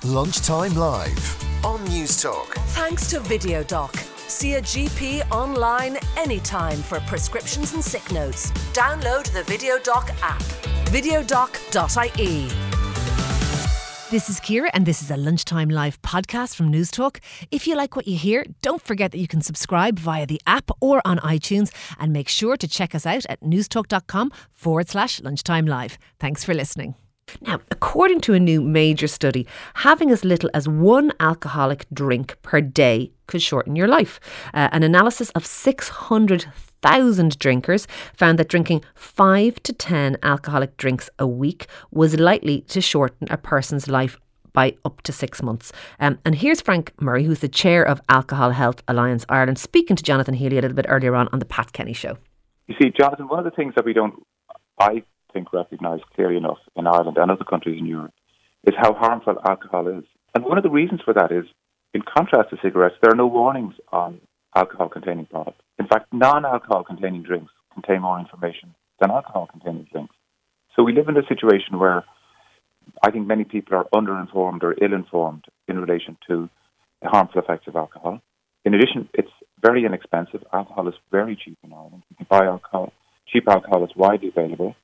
Lunchtime Live on News Talk. Thanks to VideoDoc. See a GP online anytime for prescriptions and sick notes. Download the VideoDoc app. videodoc.ie. This is Ciara and this is a Lunchtime Live podcast from News Talk. If you like what you hear, don't forget that you can subscribe via the app or on iTunes, and make sure to check us out at newstalk.com/lunchtime live. Thanks for listening. Now, according to a new major study, having as little as one alcoholic drink per day could shorten your life. An analysis of 600,000 drinkers found that drinking 5 to 10 alcoholic drinks a week was likely to shorten a person's life by up to 6 months. And here's Frank Murray, who's the chair of Alcohol Health Alliance Ireland, speaking to Jonathan Healy a little bit earlier on the Pat Kenny Show. You see, Jonathan, one of the things that we don't, I think, recognise clearly enough in Ireland and other countries in Europe is how harmful alcohol is. And one of the reasons for that is, in contrast to cigarettes, there are no warnings on alcohol-containing products. In fact, non-alcohol-containing drinks contain more information than alcohol-containing drinks. So we live in a situation where I think many people are underinformed or ill-informed in relation to the harmful effects of alcohol. In addition, it's very inexpensive. Alcohol is very cheap in Ireland. You can buy alcohol, cheap alcohol that's widely available.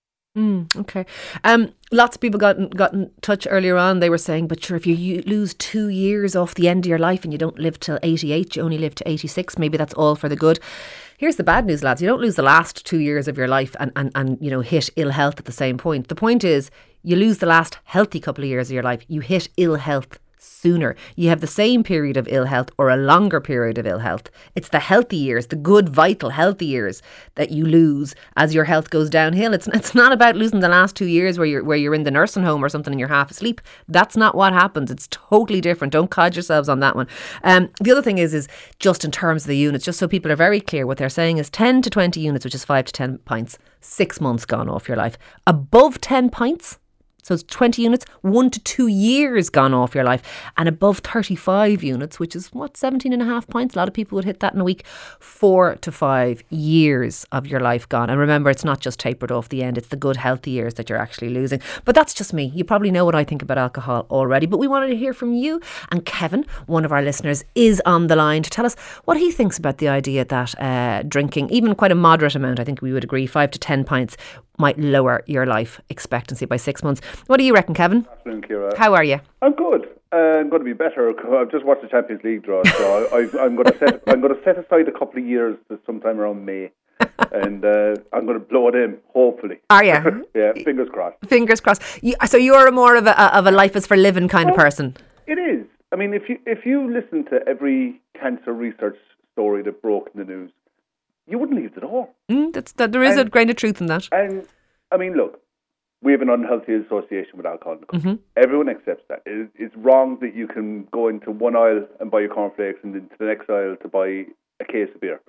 Okay. Lots of people got in touch earlier on. They were saying, but sure, if you lose 2 years off the end of your life and you don't live till 88, you only live to 86, maybe that's all for the good. Here's the bad news, lads. You don't lose the last 2 years of your life and hit ill health at the same point. The point is, you lose the last healthy couple of years of your life. You hit ill health sooner. You have the same period of ill health or a longer period of ill health. It's the healthy years, the good, vital, healthy years that you lose as your health goes downhill. It's not about losing the last 2 years where you're in the nursing home or something and you're half asleep. That's not what happens. It's totally different. Don't cod yourselves on that one. The other thing is just in terms of the units, just so people are very clear, what they're saying is 10 to 20 units, which is 5 to 10 pints, 6 months gone off your life. Above 10 pints, so it's 20 units, 1 to 2 years gone off your life. And above 35 units, which is 17 and a half pints, a lot of people would hit that in a week, 4 to 5 years of your life gone. And remember, it's not just tapered off the end, it's the good healthy years that you're actually losing. But that's just me. You probably know what I think about alcohol already, but we wanted to hear from you. And Kevin, one of our listeners, is on the line to tell us what he thinks about the idea that drinking, even quite a moderate amount, I think we would agree, 5 to 10 pints, might lower your life expectancy by 6 months. What do you reckon, Kevin? Afternoon, Ciara. How are you? I'm good. I'm going to be better. I've just watched the Champions League draw, so I'm going to set aside a couple of years to sometime around May, and I'm going to blow it in. Hopefully. Are you? Yeah, fingers crossed. Fingers crossed. So you're more of a life is for living kind of person. It is. I mean, if you listen to every cancer research story that broke in the news, you wouldn't leave the door. There is a grain of truth in that. And I mean, look, we have an unhealthy association with alcohol in the country. Everyone accepts that. It's wrong that you can go into one aisle and buy your cornflakes and into the next aisle to buy a case of beer.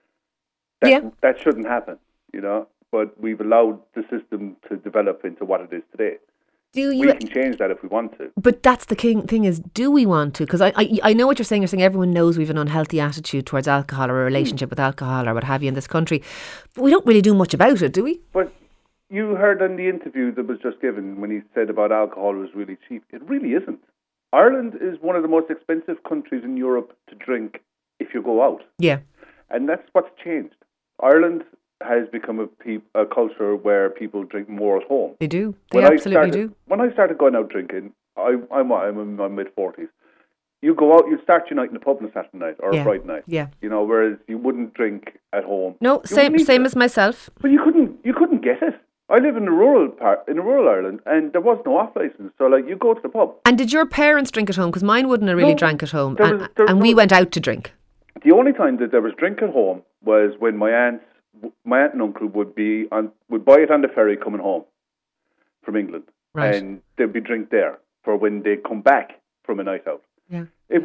That shouldn't happen, But we've allowed the system to develop into what it is today. We can change that if we want to. But that's the thing is, do we want to? Because I know what you're saying. You're saying everyone knows we have an unhealthy attitude towards alcohol or a relationship with alcohol or what have you in this country. But we don't really do much about it, do we? But you heard in the interview that was just given when he said about alcohol was really cheap. It really isn't. Ireland is one of the most expensive countries in Europe to drink if you go out. Yeah. And that's what's changed. Ireland has become a culture where people drink more at home. They do. They absolutely do. When I started going out drinking, I'm in my mid-40s. You go out, you start your night in the pub on a Saturday night or a Friday night. Yeah. Whereas you wouldn't drink at home. No, same as myself. But you couldn't get it. I live in a rural Ireland, and there was no off license. So, you go to the pub. And did your parents drink at home? Because mine wouldn't have really drank at home, and we went out to drink. The only time that there was drink at home was when my aunt and uncle would buy it on the ferry coming home from England, right. And there'd be drink there for when they come back from a night out. Yeah, it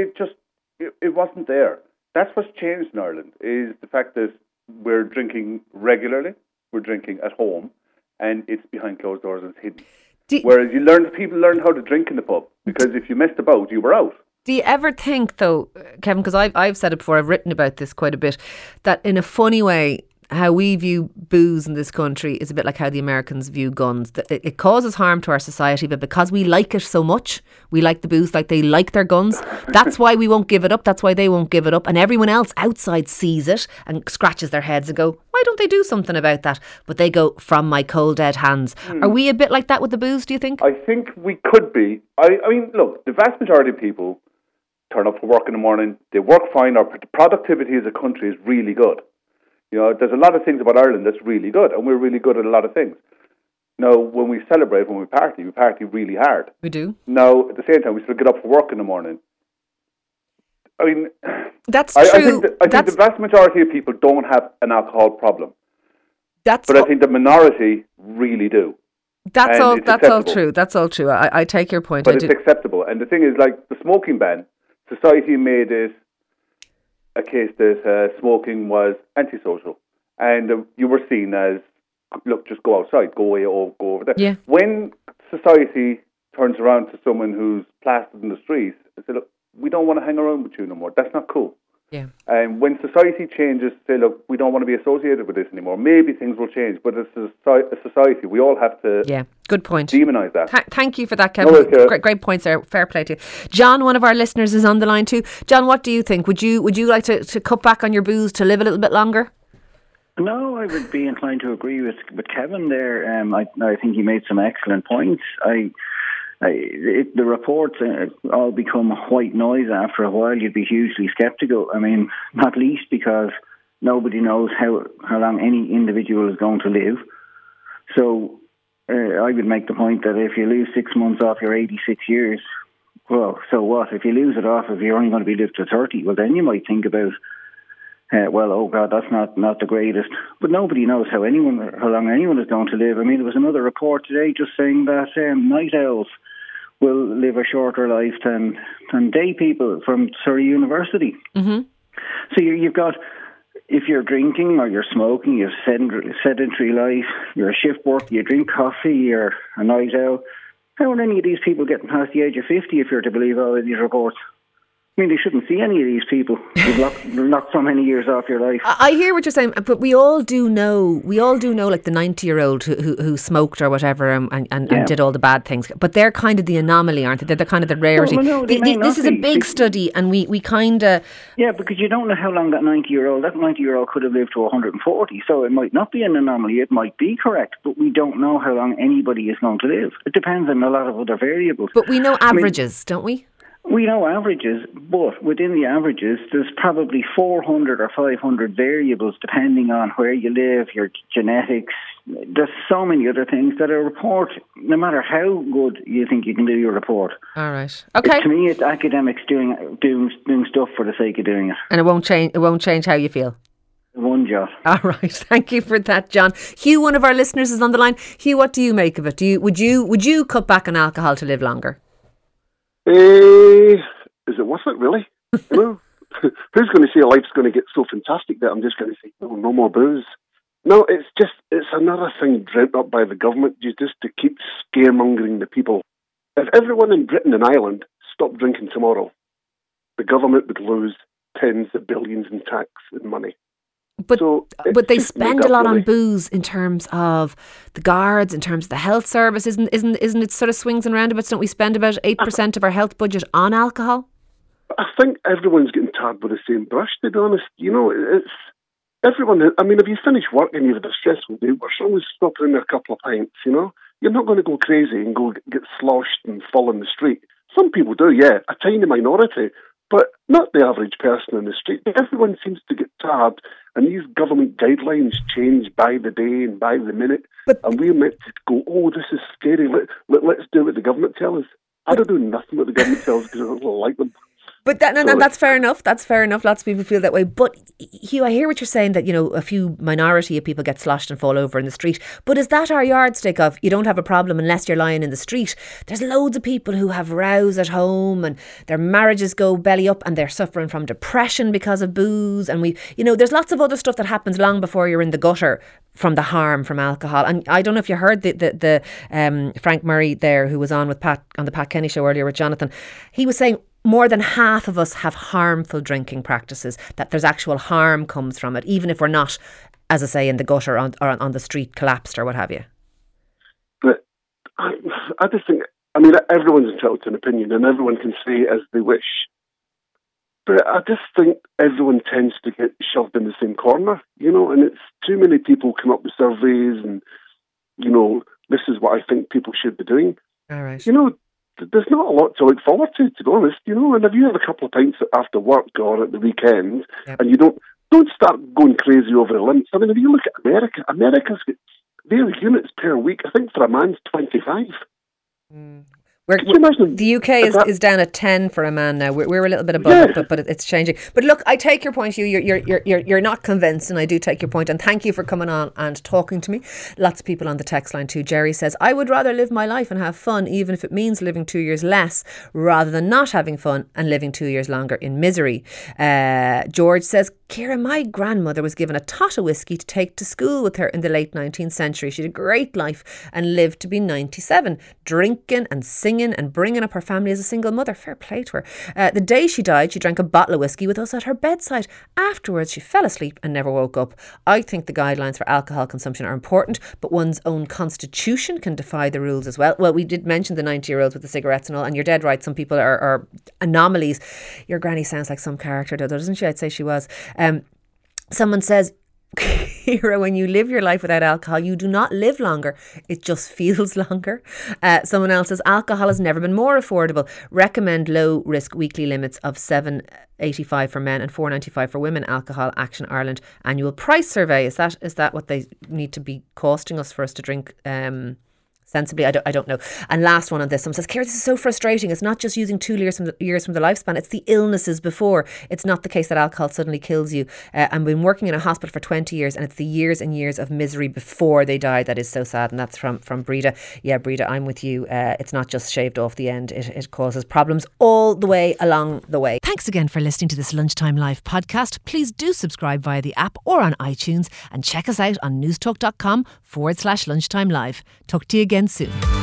wasn't there. That's what's changed in Ireland, is the fact that we're drinking regularly, we're drinking at home, and it's behind closed doors and it's hidden. Whereas people learned how to drink in the pub, because if you messed about, you were out. Do you ever think, though, Kevin, because I've said it before, I've written about this quite a bit, that in a funny way, how we view booze in this country is a bit like how the Americans view guns. It causes harm to our society, but because we like it so much, we like the booze like they like their guns. That's why we won't give it up. That's why they won't give it up. And everyone else outside sees it and scratches their heads and go, why don't they do something about that? But they go, from my cold dead hands. Are we a bit like that with the booze, do you think? I think we could be. I mean, look, the vast majority of people turn up for work in the morning, they work fine, our productivity as a country is really good. You know, there's a lot of things about Ireland that's really good, and we're really good at a lot of things. Now, when we celebrate, when we party really hard. We do. Now, at the same time, we still get up for work in the morning. I mean, that's true. I think the vast majority of people don't have an alcohol problem. But I think the minority really do. That's all true. That's all true. I take your point. But it's acceptable. And the thing is, like, the smoking ban, society made it a case that smoking was antisocial. And you were seen as, look, just go outside, go away, or go over there. Yeah. When society turns around to someone who's plastered in the streets and say, look, we don't want to hang around with you no more. That's not cool. Yeah. And when society changes, say, look, we don't want to be associated with this anymore. Maybe things will change, but as a society, we all have to good point. demonise that. Thank you for that, Kevin. Great points there. Fair play to you. John, one of our listeners, is on the line too. John, what do you think? Would you like to cut back on your booze to live a little bit longer? No, I would be inclined to agree with Kevin there. I think he made some excellent points. The reports all become white noise after a while. You'd be hugely sceptical. I mean, not least because nobody knows how long any individual is going to live. So I would make the point that if you lose 6 months off your 86 years, well, so what? If you lose it off, if you're only going to be lived to 30, well, then you might think about, oh God, that's not the greatest. But nobody knows how long anyone is going to live. I mean, there was another report today just saying that night owls will live a shorter life than day people from Surrey University. Mm-hmm. So you've got, if you're drinking or you're smoking, you have sedentary life, you're a shift worker, you drink coffee, you're a night owl. How are any of these people getting past the age of 50 if you're to believe all of these reports? I mean, they shouldn't see any of these people. You've knocked so many years off your life. I hear what you're saying, but we all do know, like the 90-year-old who smoked or whatever and did all the bad things. But they're kind of the anomaly, aren't they? They're kind of the rarity. No, this is a big study, and we kind of... Yeah, because you don't know how long that 90-year-old could have lived to 140, so it might not be an anomaly, it might be correct, but we don't know how long anybody is going to live. It depends on a lot of other variables. But we know averages, don't we? We know averages, but within the averages, there's probably 400 or 500 variables depending on where you live, your genetics. There's so many other things that a report, no matter how good you think you can do your report. All right. Okay. To me, it's academics doing stuff for the sake of doing it. And it won't change how you feel. One jot. All right. Thank you for that, John. Hugh, one of our listeners, is on the line. Hugh, what do you make of it? Would you cut back on alcohol to live longer? Is it worth it, really? You know, who's going to say life's going to get so fantastic that I'm just going to say, no more booze? No, it's another thing dreamt up by the government just to keep scaremongering the people. If everyone in Britain and Ireland stopped drinking tomorrow, the government would lose tens of billions in tax and money. But they spend a lot on booze in terms of the guards, in terms of the health service. Isn't it sort of swings and roundabouts? Don't we spend about 8% of our health budget on alcohol? I think everyone's getting tarred with the same brush, to be honest. You know, it's everyone. I mean, if you finish work and you've had a stressful day, we're always stopping in a couple of pints, you know? You're not going to go crazy and go get sloshed and fall in the street. Some people do, yeah, a tiny minority, but not the average person in the street. Everyone seems to get tarred, and these government guidelines change by the day and by the minute, and we're meant to go, oh, this is scary, let's do what the government tells us. I don't do nothing what the government tells us because I don't like them. But that's fair enough. That's fair enough. Lots of people feel that way. But Hugh, I hear what you're saying, that, you know, a few minority of people get sloshed and fall over in the street. But is that our yardstick of you don't have a problem unless you're lying in the street? There's loads of people who have rows at home and their marriages go belly up and they're suffering from depression because of booze. And there's lots of other stuff that happens long before you're in the gutter from the harm from alcohol. And I don't know if you heard the Frank Murray there, who was on the Pat Kenny show earlier with Jonathan. He was saying more than half of us have harmful drinking practices, that there's actual harm comes from it, even if we're not as I say, in the gutter or on the street collapsed or what have you. But I just think, everyone's entitled to an opinion and everyone can say as they wish. But I just think everyone tends to get shoved in the same corner, and it's too many people come up with surveys and, this is what I think people should be doing. All right. There's not a lot to look forward to be honest, and if you have a couple of pints after work or at the weekend, and you don't start going crazy over the limits. If you look at America's got their units per week, I think for a man's 25. The UK is down at 10 for a man now. We're a little bit above it, but it's changing. But look, I take your point. You're not convinced, and I do take your point. And thank you for coming on and talking to me. Lots of people on the text line too. Jerry says, I would rather live my life and have fun, even if it means living 2 years less, rather than not having fun and living 2 years longer in misery. George says, Ciara, my grandmother was given a tot of whiskey to take to school with her in the late 19th century. She had a great life and lived to be 97, drinking and singing and bringing up her family as a single mother. Fair play to her. The day she died, she drank a bottle of whiskey with us at her bedside. Afterwards, she fell asleep and never woke up. I think the guidelines for alcohol consumption are important, but one's own constitution can defy the rules as well. Well, we did mention the 90-year-olds with the cigarettes and all, and you're dead right. Some people are anomalies. Your granny sounds like some character, though, doesn't she? I'd say she was. Someone says, Ciara, when you live your life without alcohol, you do not live longer. It just feels longer. Someone else says, alcohol has never been more affordable. Recommend low risk weekly limits of $7.85 for men and $4.95 for women. Alcohol Action Ireland annual price survey. Is that what they need to be costing us for us to drink sensibly? I don't know. And last one on this, someone says, Ciara, this is so frustrating. It's not just using 2 years from the lifespan, it's the illnesses before. It's not the case that alcohol suddenly kills you. I've been working in a hospital for 20 years and it's the years and years of misery before they die that is so sad. And that's from Breda. Yeah, Breda, I'm with you. It's not just shaved off the end. It causes problems all the way along the way. Thanks again for listening to this Lunchtime Live podcast. Please do subscribe via the app or on iTunes and check us out on newstalk.com/lunchtime live. Talk to you again soon.